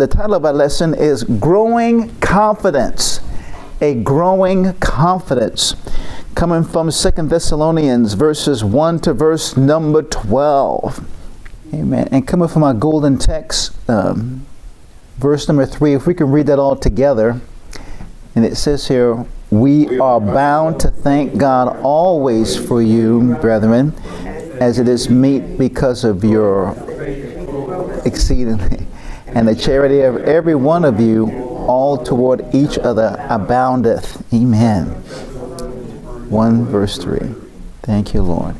the title of our lesson is Growing Confidence. A growing confidence. Coming from 2 Thessalonians verses 1 to verse number 12. Amen. And coming from our golden text, verse number 3, if we can read that all together. And it says here, we are bound to thank God always for you, brethren, as it is meet because of your exceedingly and the charity of every one of you all toward each other aboundeth. Amen. 1 verse 3. Thank you, Lord.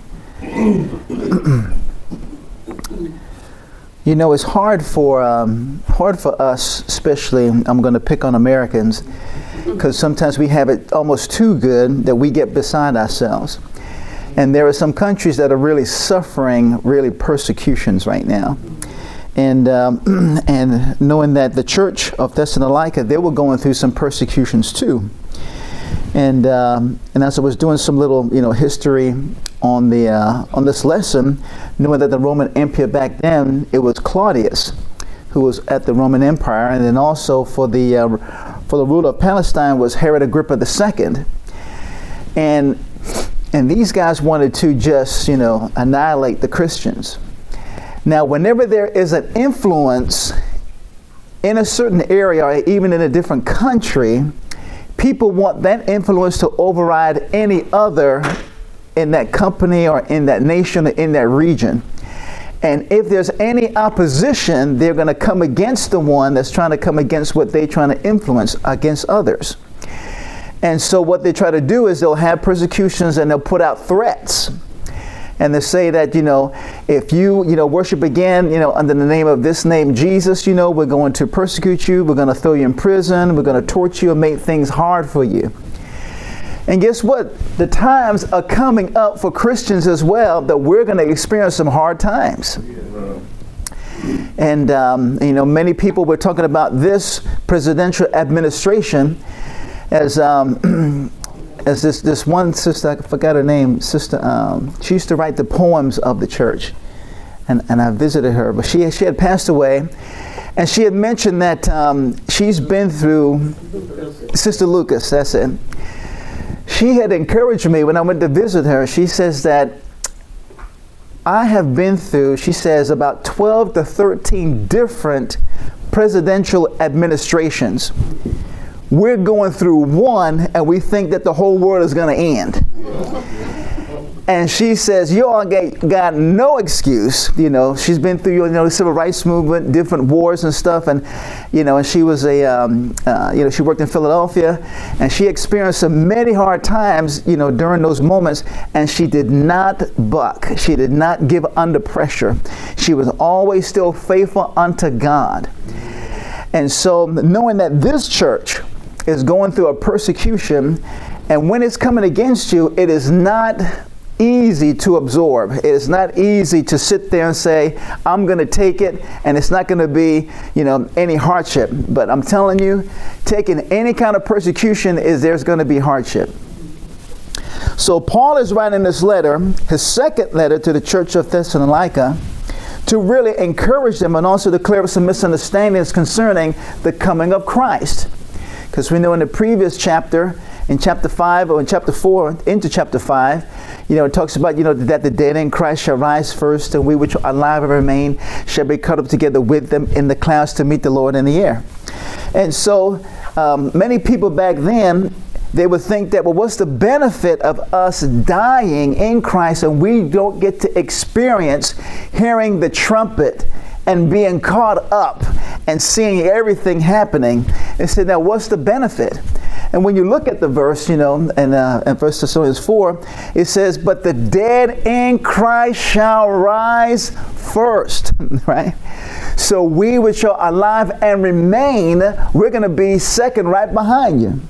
You know, it's hard for us, especially, I'm going to pick on Americans, because sometimes we have it almost too good that we get beside ourselves. And there are some countries that are really suffering really persecutions right now. And knowing that the church of Thessalonica, they were going through some persecutions too. And as I was doing some little history on this lesson, knowing that the Roman Empire back then, it was Claudius who was at the Roman Empire, and then also for the ruler of Palestine was Herod Agrippa II. And these guys wanted to just annihilate the Christians. Now, whenever there is an influence in a certain area or even in a different country, people want that influence to override any other in that company or in that nation or in that region. And if there's any opposition, they're going to come against the one that's trying to come against what they're trying to influence against others. And so what they try to do is they'll have persecutions and they'll put out threats. And they say that, if you, worship again, under the name of this name, Jesus, we're going to persecute you. We're going to throw you in prison. We're going to torture you and make things hard for you. And guess what? The times are coming up for Christians as well that we're going to experience some hard times. And, many people were talking about this presidential administration as this one sister, I forgot her name, sister, she used to write the poems of the church. And I visited her, but she had passed away. And she had mentioned that she's been through, Sister Lucas, that's it. She had encouraged me when I went to visit her. She says that I have been through, she says, about 12 to 13 different presidential administrations. We're going through one and we think that the whole world is going to end. And she says, you all got no excuse. She's been through, the civil rights movement, different wars and stuff. And, and she was she worked in Philadelphia and she experienced some many hard times, during those moments. And she did not buck. She did not give under pressure. She was always still faithful unto God. And so knowing that this church is going through a persecution, and when it's coming against you, it is not easy to absorb. It is not easy to sit there and say, I'm going to take it, and it's not going to be, any hardship. But I'm telling you, taking any kind of persecution there's going to be hardship. So Paul is writing this letter, his second letter to the church of Thessalonica, to really encourage them and also to clear up some misunderstandings concerning the coming of Christ. Because we know in the previous chapter, in chapter 5 or in chapter 4, into chapter 5, it talks about, that the dead in Christ shall rise first, and we which are alive and remain shall be caught up together with them in the clouds to meet the Lord in the air. And so many people back then, they would think that, well, what's the benefit of us dying in Christ and we don't get to experience hearing the trumpet and being caught up and seeing everything happening? They said, now what's the benefit? And when you look at the verse, in 1 Thessalonians 4, it says, but the dead in Christ shall rise first, right? So we which are alive and remain, we're going to be second right behind you.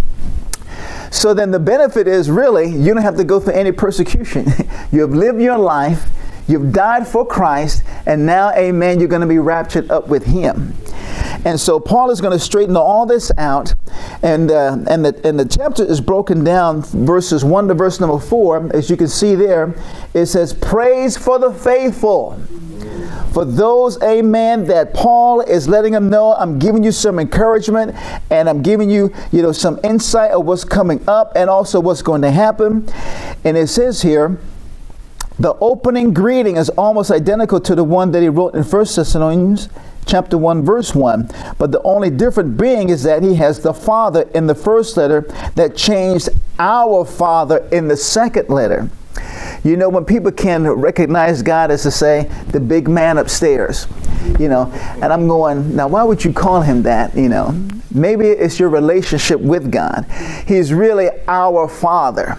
So then the benefit is really, you don't have to go through any persecution. You have lived your life, you've died for Christ, and now, amen, you're going to be raptured up with Him. And so Paul is going to straighten all this out, and the chapter is broken down, verses 1 to verse number 4. As you can see there, it says, praise for the faithful. for those, amen, that Paul is letting them know, I'm giving you some encouragement, and I'm giving you, some insight of what's coming up and also what's going to happen. And it says here, the opening greeting is almost identical to the one that he wrote in 1 Thessalonians chapter 1, verse 1. But the only difference being is that he has the Father in the first letter that changed our Father in the second letter. When people can recognize God as to say, the big man upstairs, and I'm going, now why would you call him that? Maybe it's your relationship with God. He's really our Father,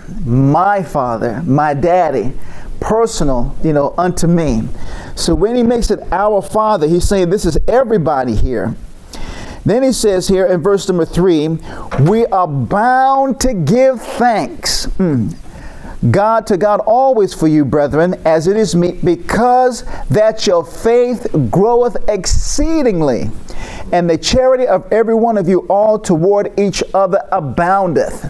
my daddy, personal, unto me. So when he makes it our Father, he's saying this is everybody here. Then he says here in verse number 3, we are bound to give thanks. God to God always for you, brethren, as it is meet, because that your faith groweth exceedingly, and the charity of every one of you all toward each other aboundeth.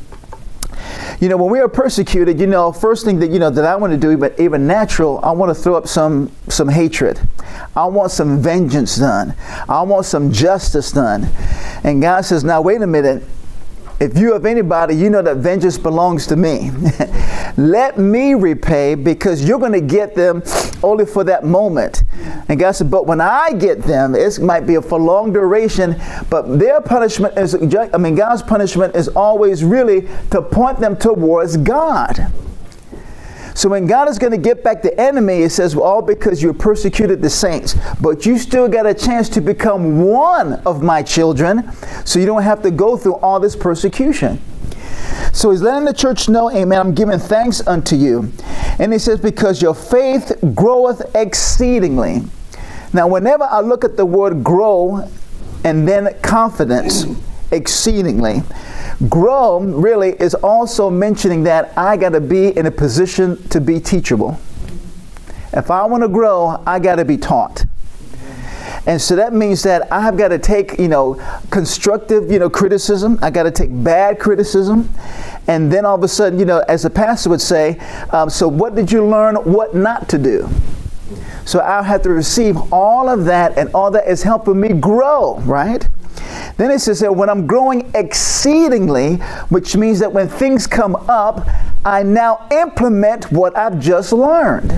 When we are persecuted, first thing that, that I want to do, but even natural, I want to throw up some hatred. I want some vengeance done. I want some justice done. And God says, now wait a minute. If you have anybody, you know that vengeance belongs to me. Let me repay, because you're going to get them only for that moment. And God said, but when I get them, it might be for long duration, but their punishment is, God's punishment is always really to point them towards God. So when God is going to get back the enemy, it says, well, all because you persecuted the saints. But you still got a chance to become one of my children, so you don't have to go through all this persecution. So he's letting the church know, amen, I'm giving thanks unto you. And he says, because your faith groweth exceedingly. Now, whenever I look at the word grow and then confidence, exceedingly, grow really is also mentioning that I got to be in a position to be teachable. If I want to grow, I got to be taught. And so that means that I have got to take, constructive, criticism. I got to take bad criticism. And then all of a sudden, as the pastor would say, so what did you learn what not to do? So I'll have to receive all of that, and all that is helping me grow, right? Then it says that when I'm growing exceedingly, which means that when things come up, I now implement what I've just learned.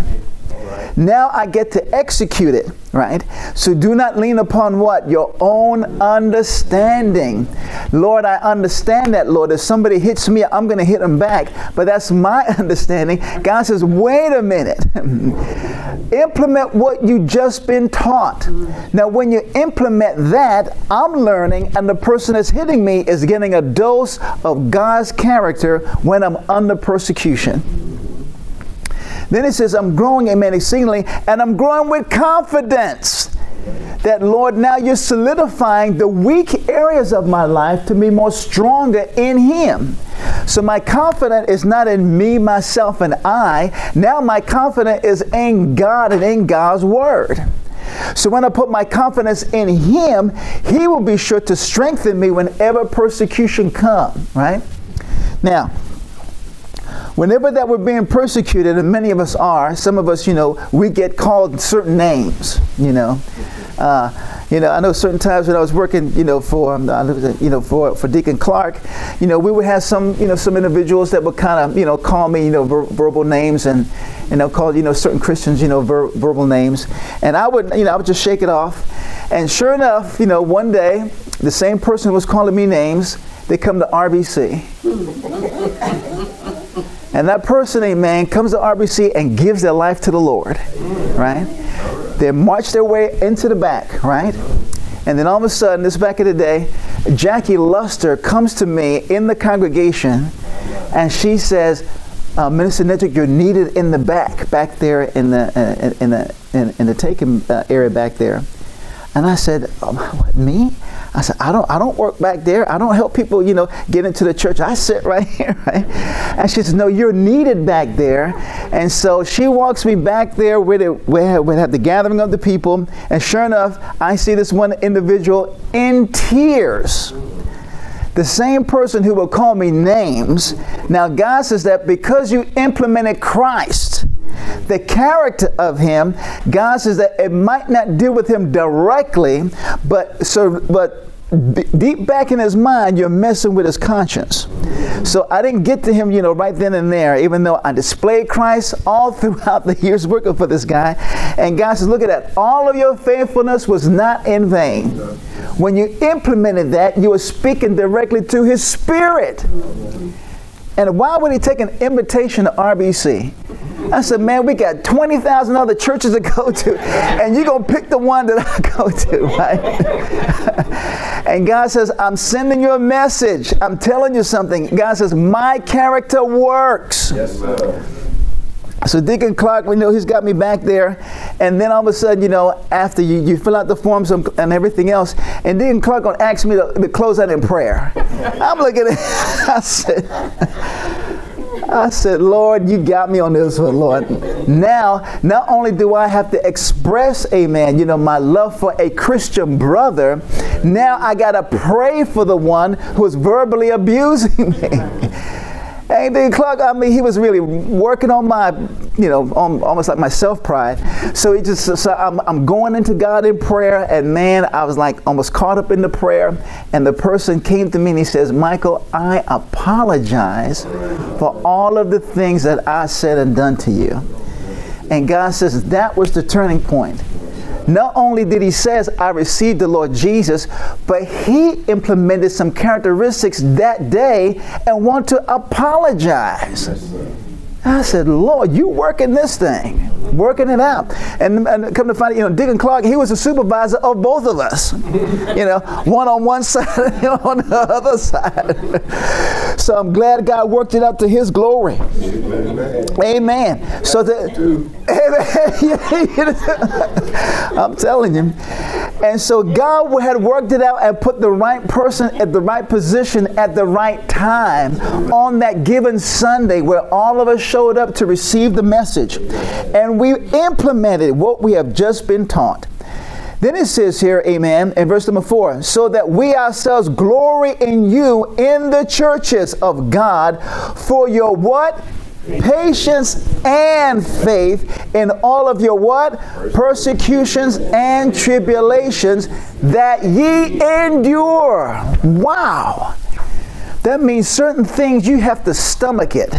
Now I get to execute it, right? So do not lean upon what? Your own understanding. Lord, I understand that, Lord. If somebody hits me, I'm going to hit them back. But that's my understanding. God says, wait a minute. Implement what you just been taught. Now, when you implement that, I'm learning, and the person that's hitting me is getting a dose of God's character when I'm under persecution. Then it says, I'm growing, amen, exceedingly, and I'm growing with confidence that, Lord, now you're solidifying the weak areas of my life to be more stronger in Him. So my confidence is not in me, myself, and I. Now my confidence is in God and in God's Word. So when I put my confidence in Him, He will be sure to strengthen me whenever persecution comes, right? Now, whenever that we're being persecuted, and many of us are, some of us, we get called certain names, I know certain times when I was working, for Deacon Clark, we would have some individuals that would kind of, call me, verbal names, and call, certain Christians, verbal names. And I would just shake it off. And sure enough, one day, the same person who was calling me names, they come to RBC. And that person, amen, comes to RBC and gives their life to the Lord, right? They march their way into the back, right? And then all of a sudden, this back in the day, Jackie Luster comes to me in the congregation, and she says, Minister Nedrick, you're needed in the back there in the taken area back there. And I said, what, me? I said, I don't work back there. I don't help people, get into the church. I sit right here, right? And she says, no, you're needed back there. And so she walks me back there where we have the gathering of the people. And sure enough, I see this one individual in tears. The same person who will call me names. Now, God says that because you implemented Christ, The character of him, God says that it might not deal with him directly, but deep back in his mind, you're messing with his conscience. So I didn't get to him, right then and there, even though I displayed Christ all throughout the years working for this guy. And God says, look at that. All of your faithfulness was not in vain. When you implemented that, you were speaking directly to his spirit. And why would he take an invitation to RBC? I said, man, we got 20,000 other churches to go to, and you're going to pick the one that I go to, right? And God says, I'm sending you a message. I'm telling you something. God says, my character works. Yes, sir. So Deacon Clark, we know he's got me back there. And then all of a sudden, after you fill out the forms and everything else, and Deacon Clark going to ask me to close out in prayer. I'm looking at it. I said, Lord, you got me on this one, Lord. Now, not only do I have to express, amen, my love for a Christian brother, now I got to pray for the one who is verbally abusing me. And then Clark, he was really working on my, almost like my self-pride. So I'm going into God in prayer, and man, I was like almost caught up in the prayer. And the person came to me and he says, Michael, I apologize for all of the things that I said and done to you. And God says that was the turning point. Not only did he say, I received the Lord Jesus, but he implemented some characteristics that day and want to apologize. I said, Lord, you working this thing, working it out. And come to find out, Deacon Clark, he was a supervisor of both of us. One on one side and on the other side. So I'm glad God worked it out to his glory. Amen. So I'm telling you. And so God had worked it out and put the right person at the right position at the right time on that given Sunday where all of us showed up to receive the message. And we implemented what we have just been taught. Then it says here, amen, in verse number 4, so that we ourselves glory in you in the churches of God for your what? Patience and faith in all of your what? Persecutions and tribulations that ye endure. Wow. That means certain things you have to stomach it.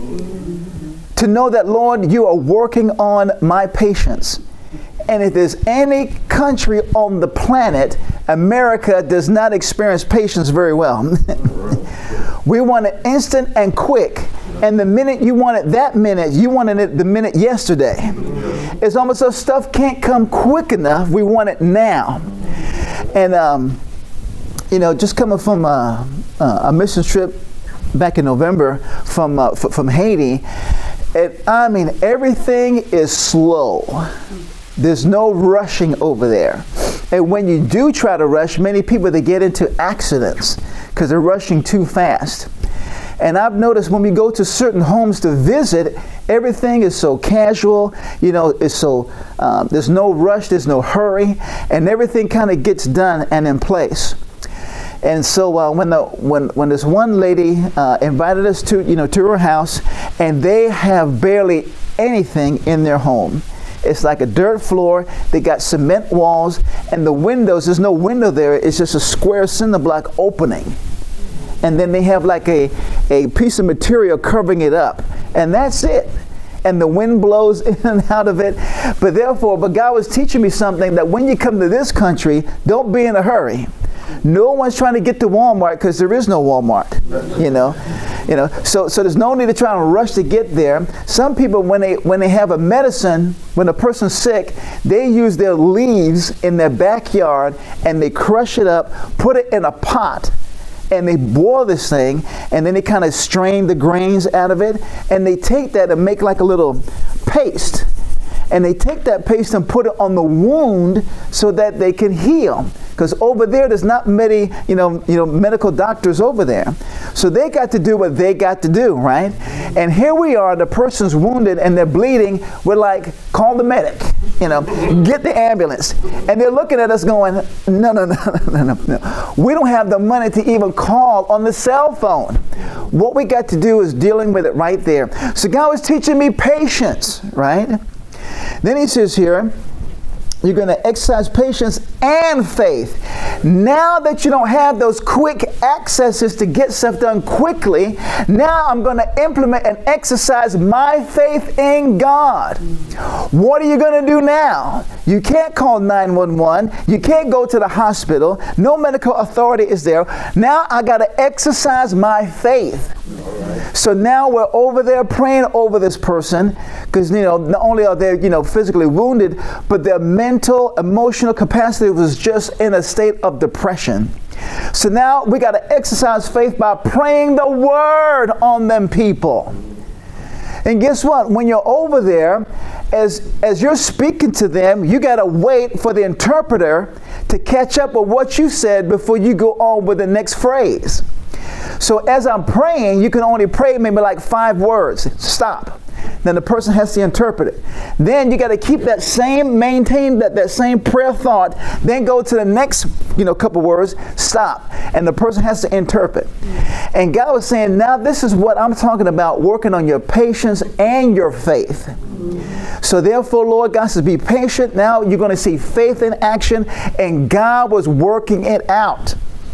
To know that, Lord, you are working on my patience. And if there's any country on the planet, America does not experience patience very well. We want it instant and quick. And the minute you want it that minute, you wanted it the minute yesterday. It's almost as stuff can't come quick enough. We want it now. And, just coming from a mission trip back in November from Haiti, and everything is slow. There's no rushing over there. And when you do try to rush, many people, they get into accidents because they're rushing too fast. And I've noticed when we go to certain homes to visit, everything is so casual, it's so, there's no rush, there's no hurry, and everything kind of gets done and in place. And so when this one lady invited us to her house, and they have barely anything in their home. It's like a dirt floor. They got cement walls, and the windows, there's no window there. It's just a square cinder block opening. And then they have like a piece of material covering it up. And that's it. And the wind blows in and out of it. But God was teaching me something, that when you come to this country, don't be in a hurry. No one's trying to get to Walmart because there is no Walmart, So there's no need to try and rush to get there. Some people, when they have a medicine, when a person's sick, they use their leaves in their backyard and they crush it up, put it in a pot, and they boil this thing, and then they kind of strain the grains out of it, and they take that and make like a little paste. And they take that paste and put it on the wound so that they can heal. because over there's not many, medical doctors over there. So they got to do what they got to do, right? And here we are, the person's wounded and they're bleeding. We're like, call the medic, get the ambulance. And they're looking at us going, no. We don't have the money to even call on the cell phone. What we got to do is dealing with it right there. So God was teaching me patience, right? Then he says here, you're going to exercise patience and faith. Now that you don't have those quick accesses to get stuff done quickly, now I'm going to implement and exercise my faith in God. What are you going to do now? You can't call 911. You can't go to the hospital. No medical authority is there. Now I got to exercise my faith. So now we're over there praying over this person because, not only are they, physically wounded, but their mental, emotional capacity was just in a state of depression. So now we got to exercise faith by praying the word on them people. And guess what? When you're over there, as you're speaking to them, you got to wait for the interpreter to catch up with what you said before you go on with the next phrase. So as I'm praying, you can only pray maybe like 5 words. Stop. Then the person has to interpret it. Then you got to keep maintain that same prayer thought. Then go to the next, couple words. Stop. And the person has to interpret. And God was saying, now this is what I'm talking about, working on your patience and your faith. So therefore, Lord God says, be patient. Now you're going to see faith in action. And God was working it out.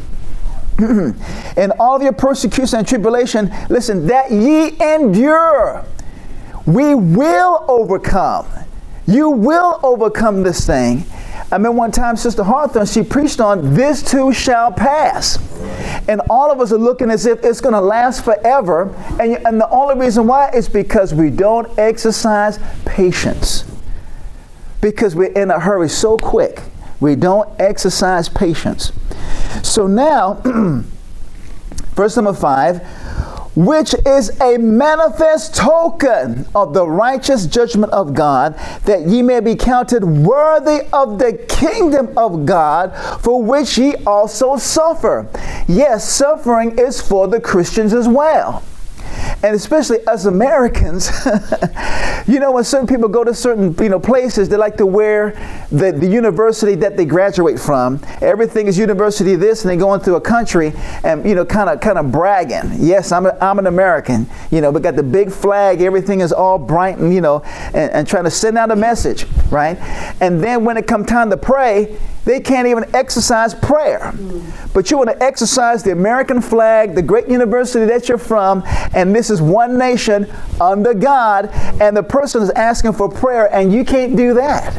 In all of your persecution and tribulation, listen, that ye endure, we will overcome. You will overcome this thing. I remember one time Sister Hawthorne, she preached on this too shall pass. And all of us are looking as if it's going to last forever. And the only reason why is because we don't exercise patience. Because we're in a hurry so quick. We don't exercise patience. So now, verse number 5, which is a manifest token of the righteous judgment of God, that ye may be counted worthy of the kingdom of God, for which ye also suffer. Yes, suffering is for the Christians as well. And especially as Americans, when certain people go to certain, places, they like to wear the university that they graduate from. Everything is university this, and they go into a country and, kind of bragging. Yes, I'm an American. We got the big flag. Everything is all bright and, and trying to send out a message, right? And then when it comes time to pray, they can't even exercise prayer. But you want to exercise the American flag, the great university that you're from, and this is one nation under God, and the person is asking for prayer, and you can't do that.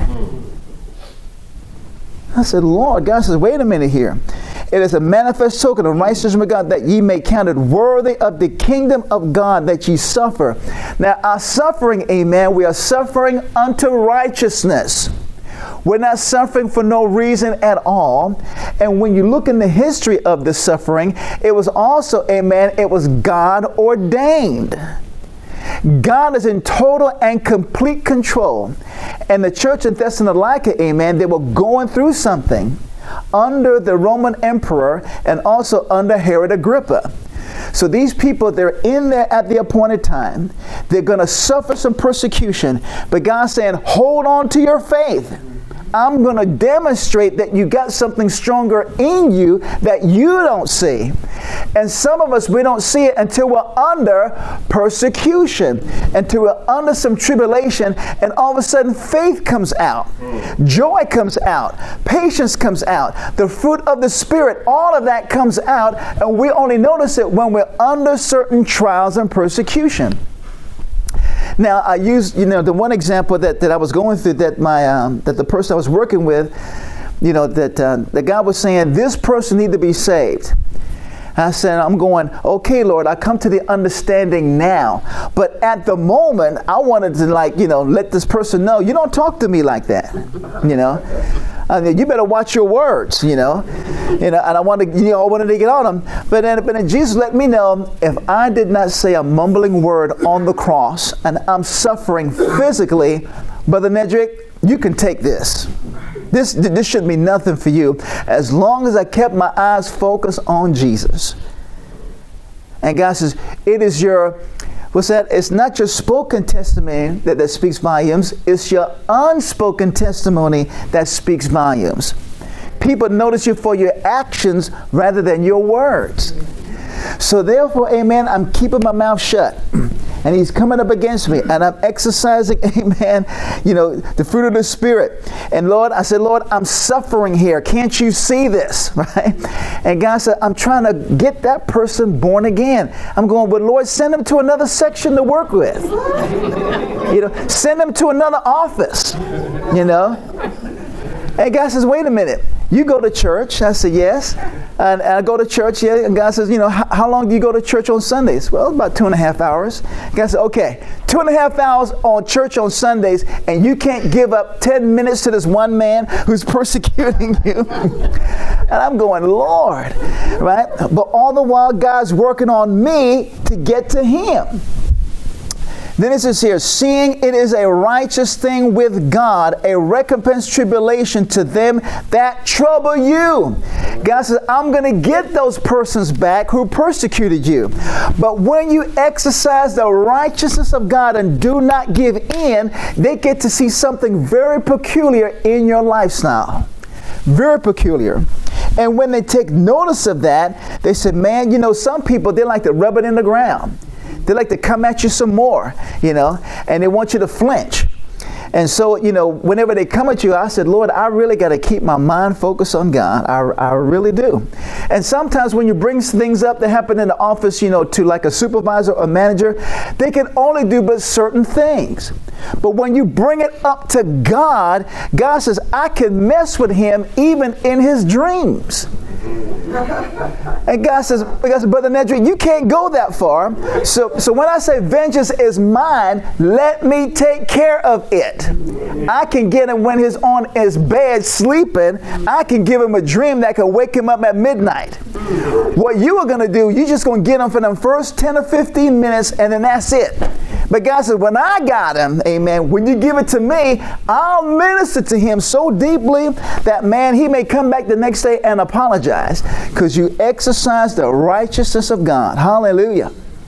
I said, Lord, God says, wait a minute here. It is a manifest token of righteousness of God, that ye may count it worthy of the kingdom of God, that ye suffer. Now, our suffering, amen, we are suffering unto righteousness. We're not suffering for no reason at all. And when you look in the history of the suffering, it was also, amen, it was God ordained. God is in total and complete control. And the church in Thessalonica, amen, they were going through something under the Roman emperor and also under Herod Agrippa. So these people, they're in there at the appointed time. They're going to suffer some persecution. But God's saying, hold on to your faith. I'm going to demonstrate that you got something stronger in you that you don't see. And some of us, we don't see it until we're under persecution, until we're under some tribulation, and all of a sudden faith comes out. Joy comes out. Patience comes out. The fruit of the Spirit, all of that comes out, and we only notice it when we're under certain trials and persecution. Now, I used, the one example that I was going through, that that the person I was working with, that God was saying, this person need to be saved. I said, I'm going, okay, Lord, I come to the understanding now. But at the moment, I wanted to let this person know, you don't talk to me like that, I mean, you better watch your words, and I wanted to get on them. But then Jesus let me know, if I did not say a mumbling word on the cross and I'm suffering physically, Brother Nedrick, you can take this. This shouldn't be nothing for you as long as I kept my eyes focused on Jesus. And God says, it is your, what's that? It's not your spoken testimony that speaks volumes. It's your unspoken testimony that speaks volumes. People notice you for your actions rather than your words. So therefore, amen, I'm keeping my mouth shut. And he's coming up against me, and I'm exercising, amen, the fruit of the Spirit. And Lord, I said, Lord, I'm suffering here. Can't you see this? Right? And God said, I'm trying to get that person born again. I'm going, but Lord, send them to another section to work with. Send them to another office, And God says, wait a minute. You go to church? I said, yes. And I go to church, yeah. And God says, how long do you go to church on Sundays? Well, about 2.5 hours. God said, okay, 2.5 hours on church on Sundays, and you can't give up 10 minutes to this one man who's persecuting you. And I'm going, Lord, right? But all the while, God's working on me to get to him. Then it says here, seeing it is a righteous thing with God, a recompense tribulation to them that trouble you. God says, I'm going to get those persons back who persecuted you. But when you exercise the righteousness of God and do not give in, they get to see something very peculiar in your lifestyle. Very peculiar. And when they take notice of that, they say, man, some people, they like to rub it in the ground. They like to come at you some more, and they want you to flinch. And so, whenever they come at you, I said, Lord, I really got to keep my mind focused on God. I really do. And sometimes when you bring things up that happen in the office, to like a supervisor or manager, they can only do but certain things. But when you bring it up to God, God says, I can mess with him even in his dreams. And God says, Brother Nedry, you can't go that far. So when I say vengeance is mine, let me take care of it. I can get him when he's on his bed sleeping. I can give him a dream that can wake him up at midnight. What you are going to do, you're just going to get him for them first 10 or 15 minutes, and then that's it. But God says, when I got him, amen, when you give it to me, I'll minister to him so deeply that, man, he may come back the next day and apologize because you exercise the righteousness of God. Hallelujah.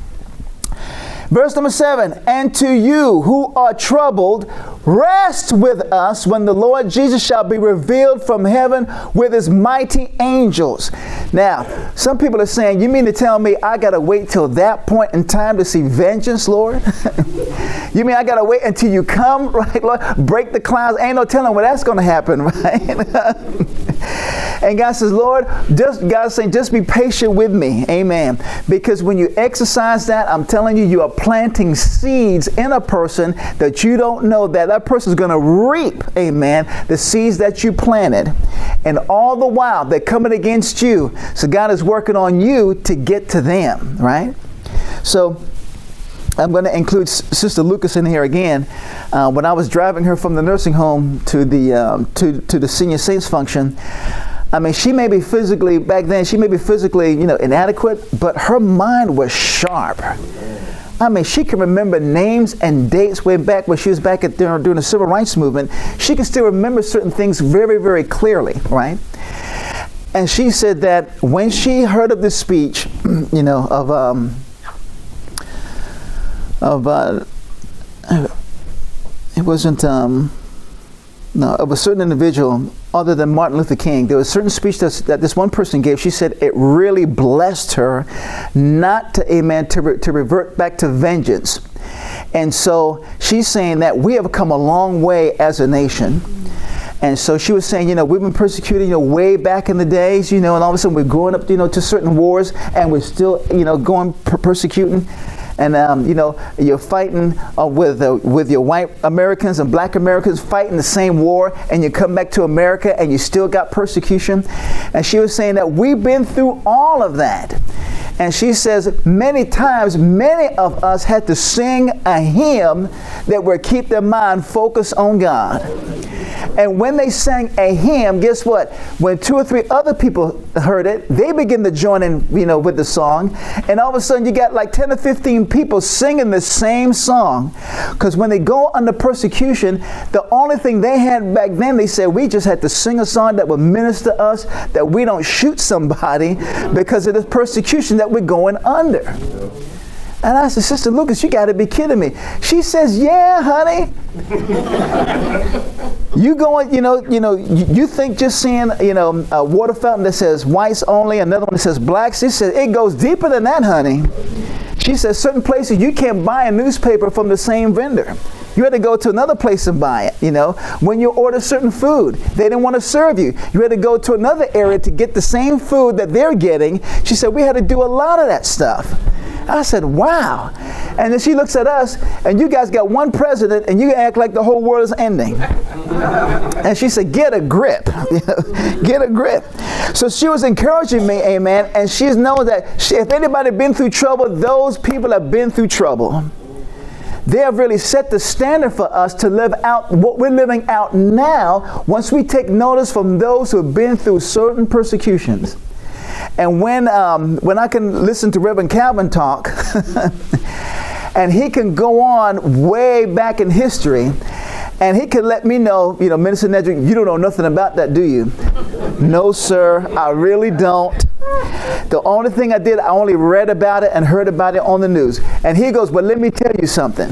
Verse number 7, and to you who are troubled, rest with us when the Lord Jesus shall be revealed from heaven with his mighty angels. Now, some people are saying, you mean to tell me I got to wait till that point in time to see vengeance, Lord? You mean I got to wait until you come, right, Lord? Break the clouds. Ain't no telling when that's going to happen, right? And God says, Lord, God's saying, just be patient with me. Amen. Because when you exercise that, I'm telling you, you are planting seeds in a person that you don't know that person is going to reap, amen, the seeds that you planted. And all the while, they're coming against you. So God is working on you to get to them, right? So I'm going to include Sister Lucas in here again. When I was driving her from the nursing home to the Senior Saints function, I mean, she may be physically, back then, inadequate, but her mind was sharp. I mean, she can remember names and dates way back when she was back during the Civil Rights Movement. She can still remember certain things very, very clearly, right? And she said that when she heard of this speech, of a certain individual other than Martin Luther King. There was a certain speech that this one person gave. She said it really blessed her not to revert back to vengeance. And so she's saying that we have come a long way as a nation. And so she was saying, we've been persecuted, way back in the days, and all of a sudden we're going up, to certain wars, and we're still, going persecuting. And, you're fighting with your white Americans and black Americans fighting the same war, and you come back to America and you still got persecution. And she was saying that we've been through all of that. And she says many times, many of us had to sing a hymn that would keep their mind focused on God. And when they sang a hymn, guess what? When 2 or 3 other people heard it, they begin to join in, with the song. And all of a sudden you got like 10 or 15 people singing the same song. Because when they go under persecution, the only thing they had back then, they said, we just had to sing a song that would minister us, that we don't shoot somebody because of the persecution that we're going under. And I said, Sister Lucas, you got to be kidding me. She says, yeah, honey. You going, you think just seeing, a water fountain that says whites only, another one that says blacks. She said, it goes deeper than that, honey. She says, certain places you can't buy a newspaper from the same vendor. You had to go to another place and buy it, When you order certain food, they didn't want to serve you. You had to go to another area to get the same food that they're getting. She said, we had to do a lot of that stuff. I said, wow. And then she looks at us, and you guys got one president, and you act like the whole world is ending. And she said, get a grip. Get a grip. So she was encouraging me, amen, and she's known that if anybody been through trouble, those people have been through trouble. They have really set the standard for us to live out what we're living out now once we take notice from those who have been through certain persecutions. And when I can listen to Reverend Calvin talk, and he can go on way back in history, and he can let me know, Minister Nedrick, you don't know nothing about that, do you? No, sir, I really don't. The only thing I did, I only read about it and heard about it on the news. And he goes, but let me tell you something,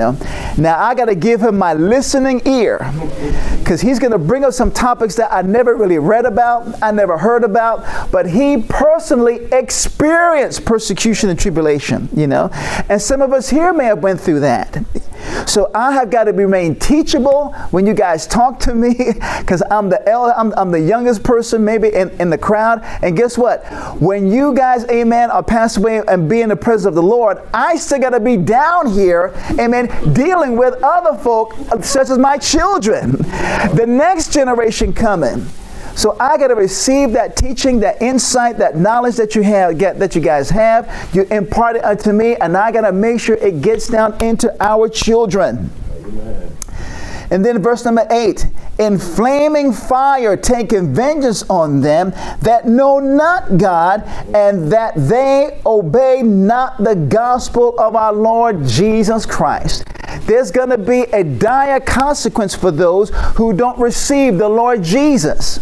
Now, I got to give him my listening ear, because he's going to bring up some topics that I never really read about, I never heard about, but he personally experienced persecution and tribulation, And some of us here may have went through that. So I have got to remain teachable when you guys talk to me, because I'm the youngest person maybe in the crowd. And guess what? When you guys, amen, are passed away and be in the presence of the Lord, I still got to be down here, amen, dealing with other folk such as my children, the next generation coming. So I got to receive that teaching, that insight, that knowledge that you guys have. You impart it unto me, and I got to make sure it gets down into our children. Amen. And then verse number 8, in flaming fire taking vengeance on them that know not God, and that they obey not the gospel of our Lord Jesus Christ. There's going to be a dire consequence for those who don't receive the Lord Jesus.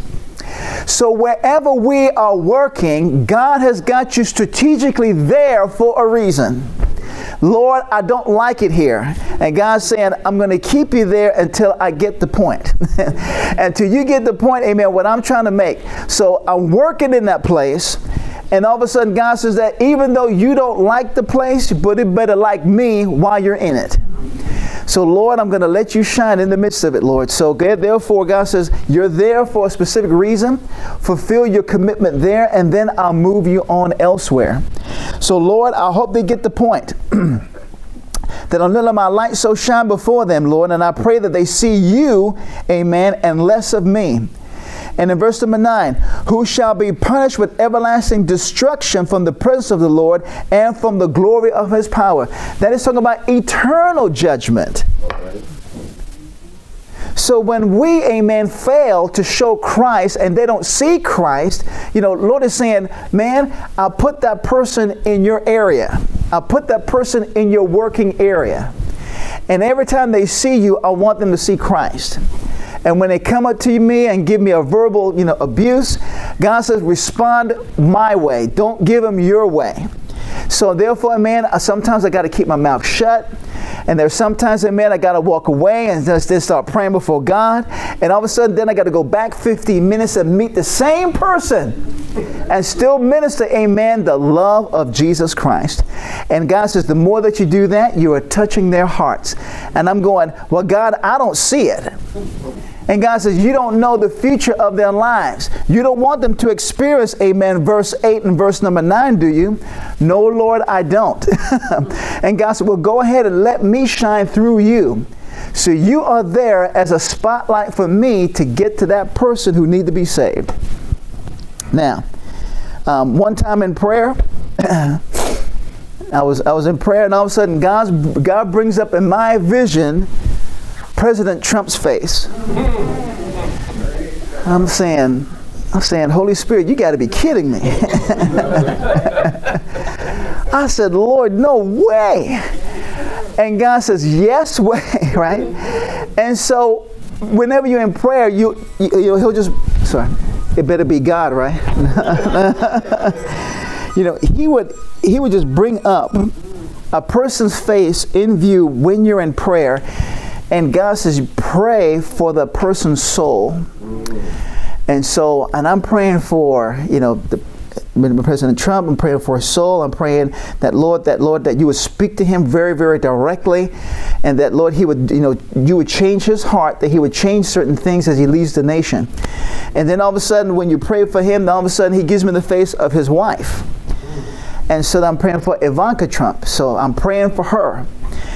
So wherever we are working, God has got you strategically there for a reason. Lord, I don't like it here. And God's saying, I'm going to keep you there until I get the point. Until you get the point, amen, what I'm trying to make. So I'm working in that place. And all of a sudden, God says that even though you don't like the place, but it better like me while you're in it. So, Lord, I'm going to let you shine in the midst of it, Lord. So, therefore, God says, you're there for a specific reason. Fulfill your commitment there, and then I'll move you on elsewhere. So, Lord, I hope they get the point. That I'll let my light so shine before them, Lord, and I pray that they see you, amen, and less of me. And in verse number 9, who shall be punished with everlasting destruction from the presence of the Lord and from the glory of his power. That is talking about eternal judgment. Right. So when we, amen, fail to show Christ and they don't see Christ, Lord is saying, man, I'll put that person in your area. I'll put that person in your working area. And every time they see you, I want them to see Christ. And when they come up to me and give me a verbal, abuse, God says, respond my way. Don't give them your way. So therefore, man, sometimes I got to keep my mouth shut. And there's sometimes, man, I got to walk away and just start praying before God. And all of a sudden, then I got to go back 15 minutes and meet the same person and still minister, amen, the love of Jesus Christ. And God says, the more that you do that, you are touching their hearts. And I'm going, well, God, I don't see it. And God says, you don't know the future of their lives. You don't want them to experience, amen, verse 8 and verse number 9, do you? No, Lord, I don't. And God said, well, go ahead and let me shine through you. So you are there as a spotlight for me to get to that person who needs to be saved. Now, one time in prayer, I was in prayer, and all of a sudden God brings up in my vision President Trump's face. I'm saying, Holy Spirit, you got to be kidding me. I said, Lord, no way. And God says, yes way, right? And so whenever you're in prayer, he'll just, sorry, it better be God, right? He would just bring up a person's face in view when you're in prayer. And God says, pray for the person's soul. And so, and I'm praying for, President Trump. I'm praying for his soul. I'm praying that Lord, that you would speak to him very, very directly, and that Lord, he would, you would change his heart, that he would change certain things as he leads the nation. And then all of a sudden, when you pray for him, all of a sudden he gives me the face of his wife. And so I'm praying for Ivanka Trump. So I'm praying for her.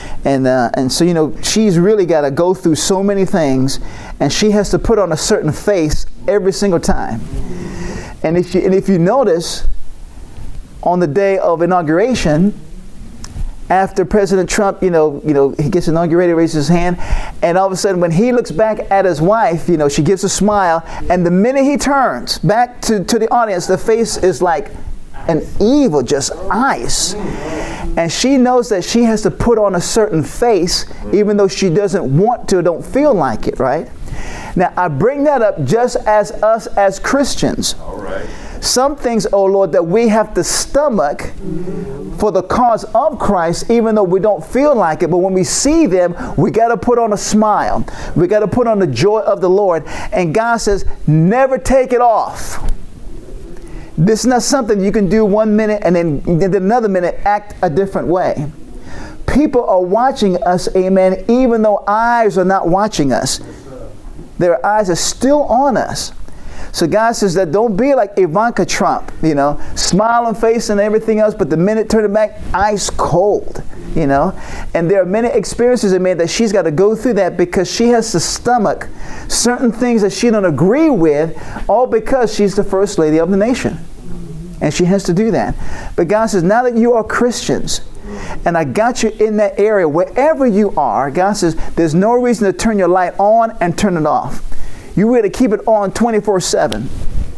And so, she's really got to go through so many things, and she has to put on a certain face every single time. And if you notice, on the day of inauguration, after President Trump, he gets inaugurated, raises his hand, and all of a sudden when he looks back at his wife, she gives a smile, and the minute he turns back to the audience, the face is like an evil, just ice. And she knows that she has to put on a certain face, even though she doesn't want to, don't feel like it, right? Now, I bring that up just as us as Christians. All right. Some things, oh Lord, that we have to stomach for the cause of Christ, even though we don't feel like it. But when we see them, we got to put on a smile. We got to put on the joy of the Lord. And God says, never take it off. This is not something you can do 1 minute and then another minute act a different way. People are watching us, amen, even though eyes are not watching us. Their eyes are still on us. So God says that don't be like Ivanka Trump, smiling face and everything else, but the minute turn it back, ice cold, And there are many experiences, amen, that she's got to go through that because she has to stomach certain things that she don't agree with, all because she's the first lady of the nation. And she has to do that. But God says, now that you are Christians, and I got you in that area, wherever you are, God says, there's no reason to turn your light on and turn it off. You really keep it on 24/7.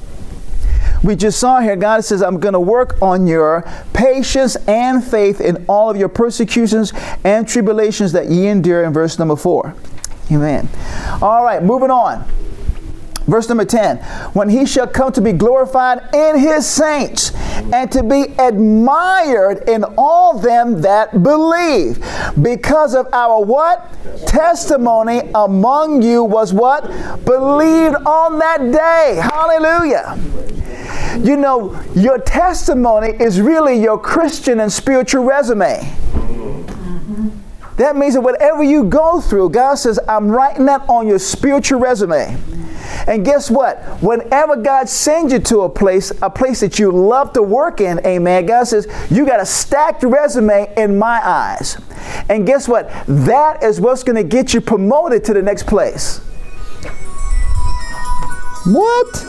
We just saw here, God says, I'm going to work on your patience and faith in all of your persecutions and tribulations that ye endure, in verse number 4. Amen. All right, moving on. Verse number 10, when he shall come to be glorified in his saints and to be admired in all them that believe, because of our what? Testimony among you was what? Believed on that day. Hallelujah. Your testimony is really your Christian and spiritual resume. That means that whatever you go through, God says, I'm writing that on your spiritual resume. And guess what? Whenever God sends you to a place that you love to work in, amen, God says, you got a stacked resume in my eyes. And guess what? That is what's going to get you promoted to the next place. What?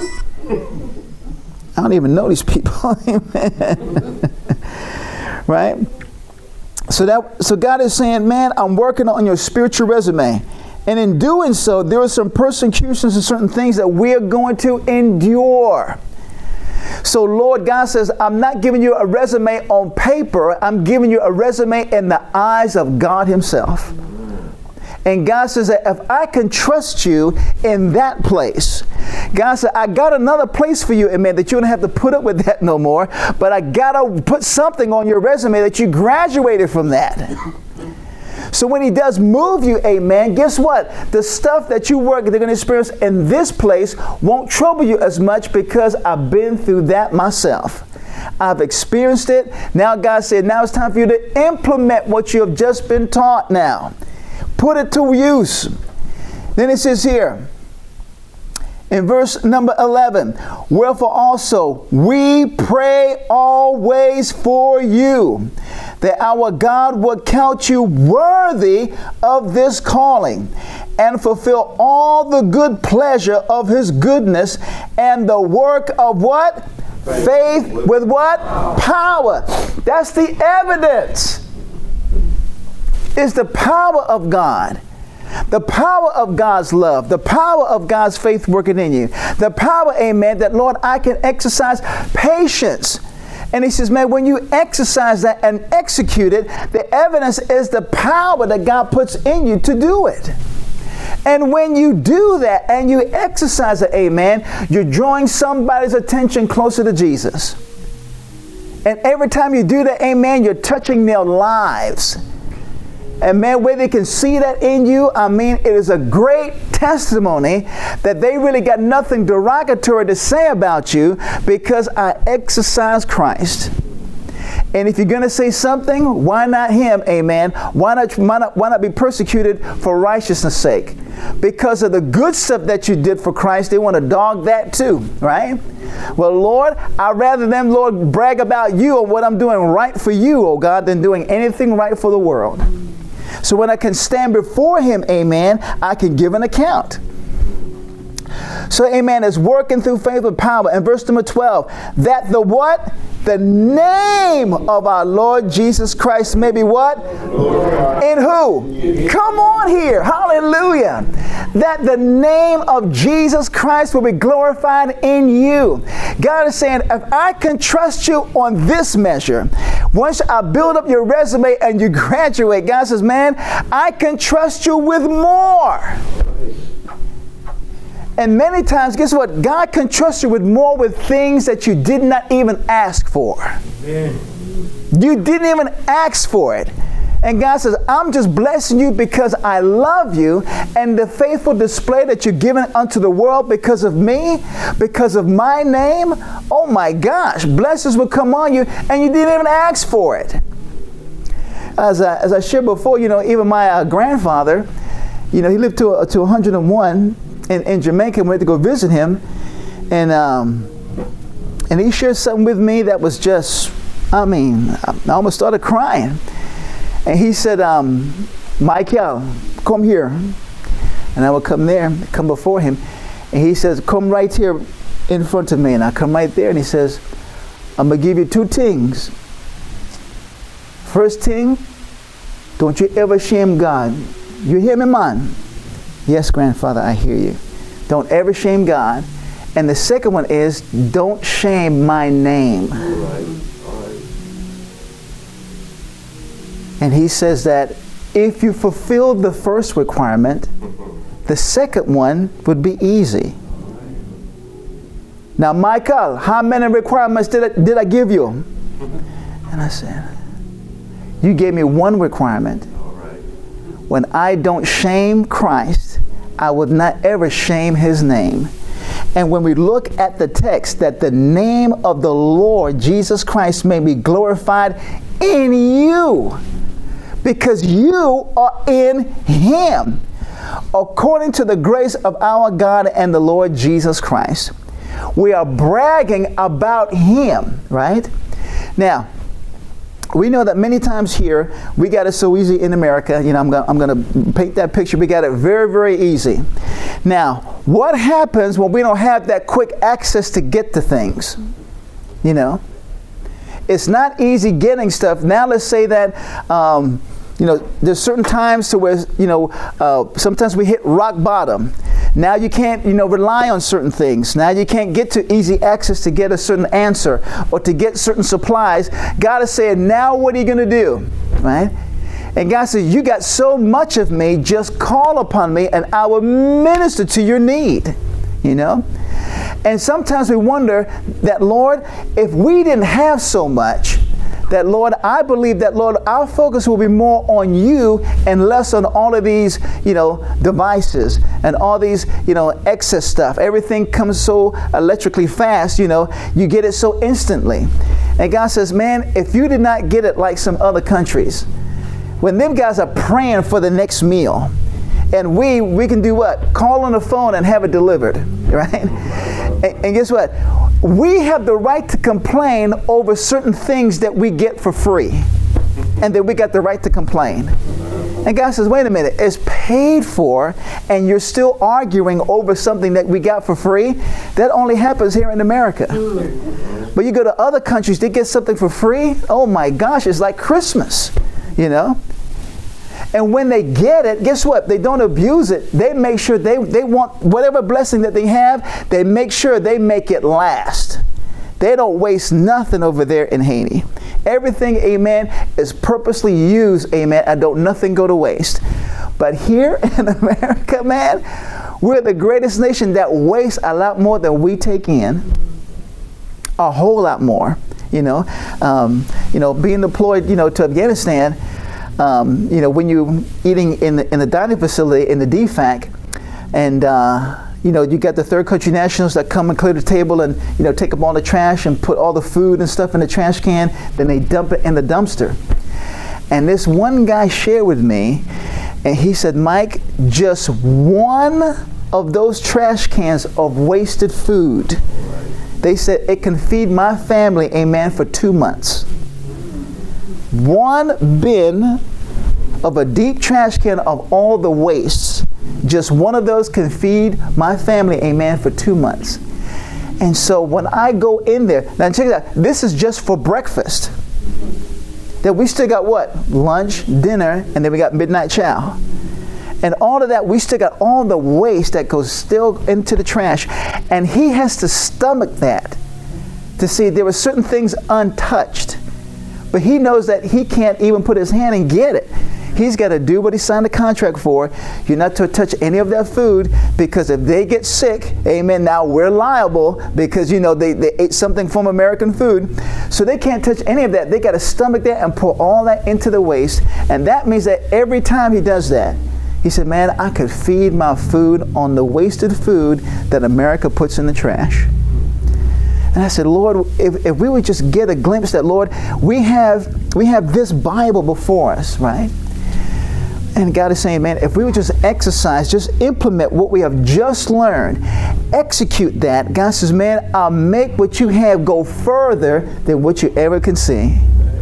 I don't even know these people. Amen. Right? So God is saying, man, I'm working on your spiritual resume. And in doing so, there are some persecutions and certain things that we're going to endure. So Lord God says, I'm not giving you a resume on paper. I'm giving you a resume in the eyes of God himself. And God says that if I can trust you in that place, God said, I got another place for you, amen, that you don't have to put up with that no more. But I got to put something on your resume that you graduated from that. So when he does move you, amen, guess what? The stuff that they're going to experience in this place won't trouble you as much because I've been through that myself. I've experienced it. Now God said, now it's time for you to implement what you have just been taught now. Put it to use. Then it says here, in verse number 11, wherefore also we pray always for you, that our God would count you worthy of this calling, and fulfill all the good pleasure of his goodness, and the work of what? Faith with what? Power. That's the evidence. It's the power of God. The power of God's love, the power of God's faith working in you, the power, amen, that, Lord, I can exercise patience. And he says, man, when you exercise that and execute it, the evidence is the power that God puts in you to do it. And when you do that and you exercise it, amen, you're drawing somebody's attention closer to Jesus. And every time you do that, amen, you're touching their lives. And man, where they can see that in you, I mean, it is a great testimony that they really got nothing derogatory to say about you because I exercise Christ. And if you're going to say something, why not him, amen? Why not be persecuted for righteousness' sake? Because of the good stuff that you did for Christ, they want to dog that too, right? Well, Lord, I'd rather them, Lord, brag about you or what I'm doing right for you, oh God, than doing anything right for the world. So when I can stand before him, amen, I can give an account. So, amen, it's working through faith with power. And verse number 12, that the what? The name of our Lord Jesus Christ may be what? In who? Come on here. Hallelujah. That the name of Jesus Christ will be glorified in you. God is saying, if I can trust you on this measure, once I build up your resume and you graduate, God says, man, I can trust you with more. And many times, guess what? God can trust you with more, with things that you did not even ask for. Amen. You didn't even ask for it. And God says, I'm just blessing you because I love you, and the faithful display that you're giving unto the world because of me, because of my name. Oh my gosh, blessings will come on you, and you didn't even ask for it. As I shared before, even my grandfather, he lived to 101. In Jamaica, we went to go visit him, and he shared something with me that was just, I almost started crying. And he said, Michael, come here. And I would come before him, and he says, come right here in front of me. And I come right there, and he says, I'm going to give you two things. First thing, don't you ever shame God. You hear me, man? Yes, grandfather, I hear you. Don't ever shame God. And the second one is, don't shame my name. All right. And he says that if you fulfill the first requirement, the second one would be easy. Now, Michael, how many requirements did I give you? And I said, you gave me one requirement. When I don't shame Christ, I would not ever shame his name. And when we look at the text, that the name of the Lord Jesus Christ may be glorified in you, because you are in him, according to the grace of our God and the Lord Jesus Christ. We are bragging about him, right? Now, we know that many times here, we got it so easy in America. I'm going to paint that picture. We got it very, very easy. Now, what happens when we don't have that quick access to get to things? It's not easy getting stuff. Now, let's say that, there's certain times to where, sometimes we hit rock bottom. Now you can't, rely on certain things. Now you can't get to easy access to get a certain answer or to get certain supplies. God is saying, now what are you going to do? Right? And God says, you got so much of me, just call upon me and I will minister to your need. And sometimes we wonder that, Lord, if we didn't have so much, that, Lord, I believe that, Lord, our focus will be more on you and less on all of these, devices and all these, excess stuff. Everything comes so electrically fast, you get it so instantly. And God says, man, if you did not get it like some other countries, when them guys are praying for the next meal, and we can do what? Call on the phone and have it delivered, right? And guess what? We have the right to complain over certain things that we get for free. And then we got the right to complain. And God says, wait a minute, it's paid for and you're still arguing over something that we got for free? That only happens here in America. But you go to other countries, they get something for free? Oh my gosh, it's like Christmas, And when they get it, guess what? They don't abuse it. They make sure they want whatever blessing that they have, they make sure they make it last. They don't waste nothing over there in Haiti. Everything, amen, is purposely used, amen, and don't nothing go to waste. But here in America, man, we're the greatest nation that wastes a lot more than we take in. A whole lot more, you know. Being deployed, to Afghanistan, when you eating in the dining facility in the DFAC, and you got the third country nationals that come and clear the table and take up all the trash and put all the food and stuff in the trash can. Then they dump it in the dumpster. And this one guy shared with me, and he said, Mike, just one of those trash cans of wasted food, they said it can feed my family, amen, for 2 months. One bin of a deep trash can of all the wastes, just one of those can feed my family, amen, for 2 months. And so when I go in there, now check it out, this is just for breakfast. Then we still got what? Lunch, dinner, and then we got midnight chow. And all of that, we still got all the waste that goes still into the trash. And he has to stomach that to see there were certain things untouched. But he knows that he can't even put his hand and get it. He's got to do what he signed a contract for. You're not to touch any of that food, because if they get sick, amen, now we're liable because, they ate something from American food. So they can't touch any of that. They got to stomach that and pour all that into the waste. And that means that every time he does that, he said, man, I could feed my food on the wasted food that America puts in the trash. And I said, Lord, if we would just get a glimpse that, Lord, we have this Bible before us, right? And God is saying, man, if we would just exercise, just implement what we have just learned, execute that, God says, man, I'll make what you have go further than what you ever can see.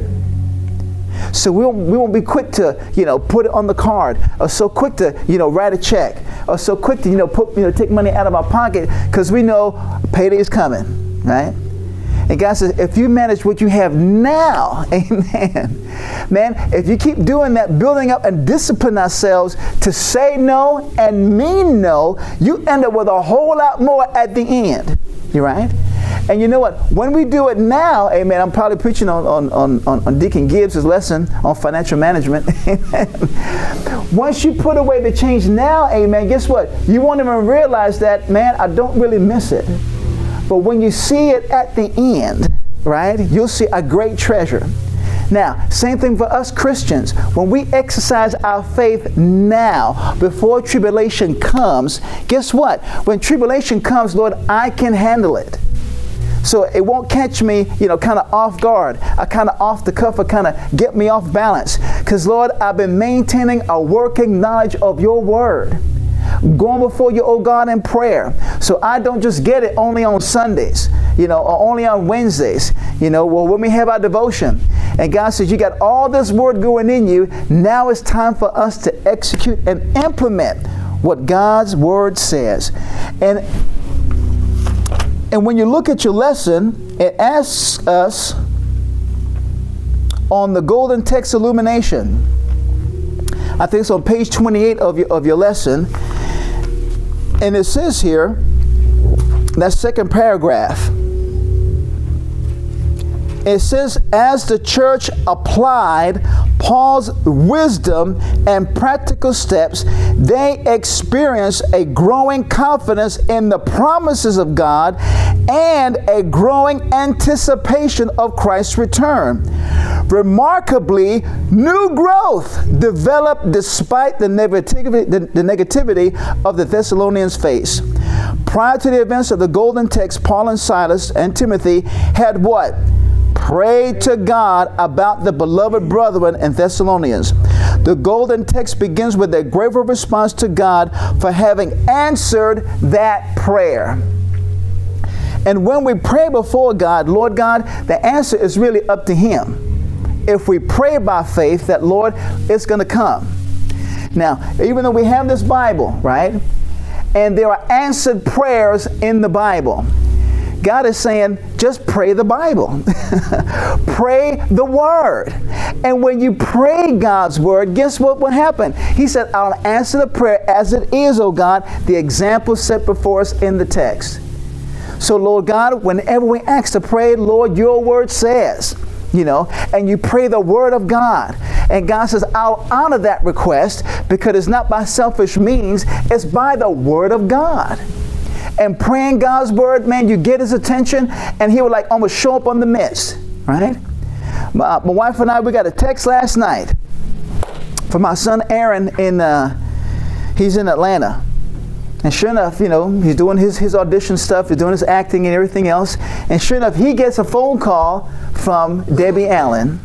So we won't be quick to, put it on the card, or so quick to, write a check, or so quick to, take money out of our pocket, because we know payday is coming, right? And God says, if you manage what you have now, amen, man, if you keep doing that, building up and discipline ourselves to say no and mean no, you end up with a whole lot more at the end. You right? And you know what? When we do it now, amen, I'm probably preaching on Deacon Gibbs' lesson on financial management. Once you put away the change now, amen, guess what? You won't even realize that, man, I don't really miss it. But when you see it at the end, right, you'll see a great treasure. Now, same thing for us Christians. When we exercise our faith now, before tribulation comes, guess what? When tribulation comes, Lord, I can handle it. So it won't catch me, kind of off guard, kind of off the cuff, or kind of get me off balance. Because, Lord, I've been maintaining a working knowledge of your word. Going before you, oh God, in prayer. So I don't just get it only on Sundays, or only on Wednesdays, when we have our devotion. And God says, you got all this word going in you. Now it's time for us to execute and implement what God's word says. And when you look at your lesson, it asks us on the golden text illumination. I think it's on page 28 of your lesson. And it says here, that second paragraph, it says, as the church applied Paul's wisdom and practical steps, they experienced a growing confidence in the promises of God and a growing anticipation of Christ's return. Remarkably, new growth developed despite the negativity of the Thessalonians' face. Prior to the events of the golden text, Paul and Silas and Timothy had what? Prayed to God about the beloved brethren in Thessalonians. The golden text begins with a grateful response to God for having answered that prayer. And when we pray before God, Lord God, the answer is really up to Him. If we pray by faith that, Lord, it's going to come. Now, even though we have this Bible, right, and there are answered prayers in the Bible, God is saying, just pray the Bible. Pray the Word. And when you pray God's Word, guess what will happen? He said, I'll answer the prayer as it is, O God, the example set before us in the text. So, Lord God, whenever we ask to pray, Lord, your Word says, and you pray the Word of God. And God says, I'll honor that request because it's not by selfish means, it's by the Word of God. And praying God's Word, man, you get His attention and He will almost show up on the midst, right? My wife and I, we got a text last night from my son Aaron he's in Atlanta. And sure enough, he's doing his audition stuff, he's doing his acting and everything else. And sure enough, he gets a phone call from Debbie Allen.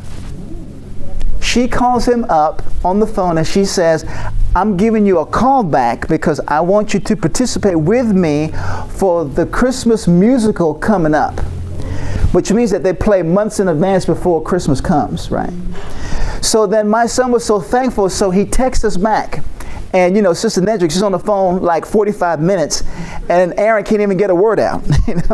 She calls him up on the phone and she says, I'm giving you a call back because I want you to participate with me for the Christmas musical coming up. Which means that they play months in advance before Christmas comes, right? So then my son was so thankful, so he texts us back. And, Sister Nedrick, she's on the phone 45 minutes, and Aaron can't even get a word out.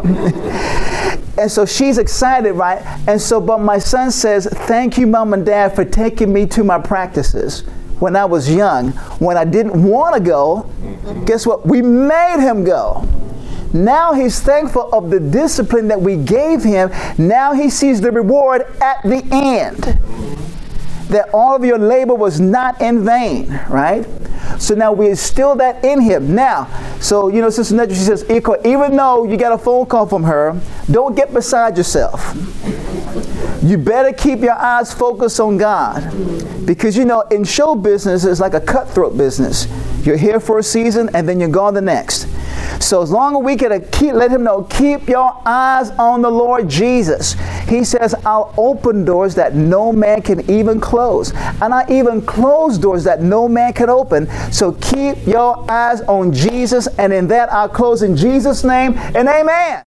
And so she's excited, right? And so, but my son says, thank you, Mom and Dad, for taking me to my practices. When I was young, when I didn't want to go, guess what? We made him go. Now he's thankful of the discipline that we gave him. Now he sees the reward at the end. That all of your labor was not in vain, right? So now we instill that in him. Now, so, Sister Nedra, she says, even though you got a phone call from her, don't get beside yourself. You better keep your eyes focused on God. Because, in show business, it's like a cutthroat business. You're here for a season and then you're gone the next. So as long as we can let him know, keep your eyes on the Lord Jesus. He says, I'll open doors that no man can even close. And I even close doors that no man can open. So keep your eyes on Jesus. And in that I'll close in Jesus' name and amen.